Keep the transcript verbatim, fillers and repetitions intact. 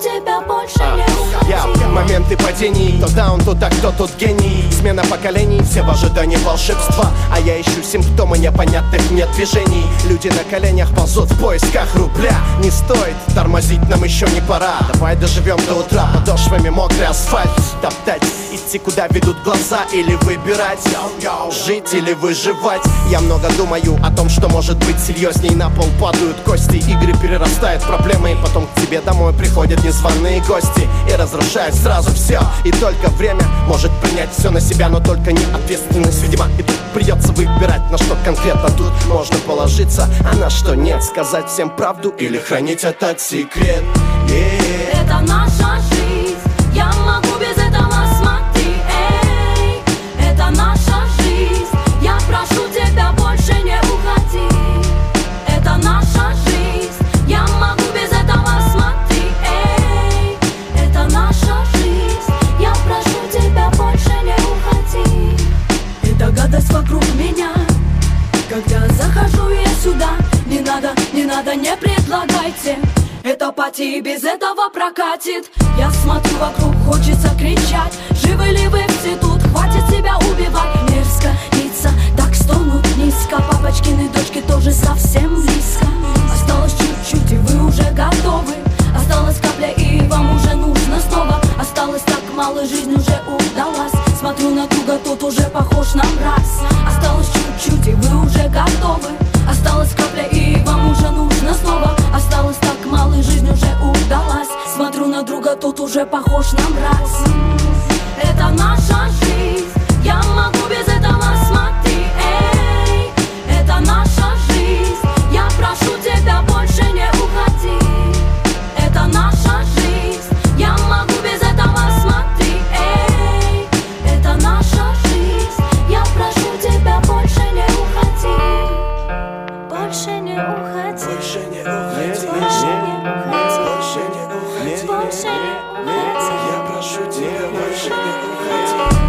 тебя больше не уходи. Я в моменты падений, то даун, то так, кто тут гений. Смена поколений, все в ожидании волшебства. А я ищу симптомы непонятных нет движений. Люди на коленях ползут в поисках рубля. Не стоит тормозить, нам еще не пора. Давай доживем до утра, подошвами мокрый асфальт топтать, идти куда ведут глаза или выбирать, жить или выживать. Я много думаю о том, что может быть серьезней. На пол падают кости, игры перерастают в проблемы. И потом к тебе домой приходят незваные гости и разрушают сразу все. И только время может принять все на себя, но только не ответственность, видимо. И тут придется выбирать, на что конкретно тут можно положиться, а на что нет. Сказать всем правду или хранить этот секрет. Yeah. Это наша жизнь, я могу без этого, смотри, эй. Это наша жизнь, я прошу тебя, больше не уходи. Это наша жизнь, я могу без этого, смотри, эй. Это наша жизнь, я прошу тебя, больше не уходи. Это гадость вокруг меня, когда захожу я сюда. Не надо, не надо, не предлагайте. Это пати без этого прокатит. Я смотрю вокруг, хочется кричать. Живы ли вы все тут? Хватит себя убивать. Мерзко, лица так стонут низко. Папочкины дочки тоже совсем близко. Осталось чуть-чуть и вы уже готовы. Осталась капля и вам уже нужно снова. Осталось так мало, жизнь уже удалась. Смотрю на друга, тот уже похож на мразь. Осталось чуть-чуть и вы уже готовы. Осталась капля и вам уже нужно снова. Осталось так мало, и жизнь уже удалась. Смотрю на друга, тот уже похож на мразь. Это наша жизнь, я могу без этого, смотри, эй. Это наша жизнь, я прошу тебя, больше не уходи. Это наша жизнь, я могу без этого, смотри, эй. Это наша жизнь, я прошу тебя, больше не уходи. Больше не уходи. Больше не уходи. Больше не уходи. Больше не уходи. Больше не уходи. Я прошу тебя, больше не уходи.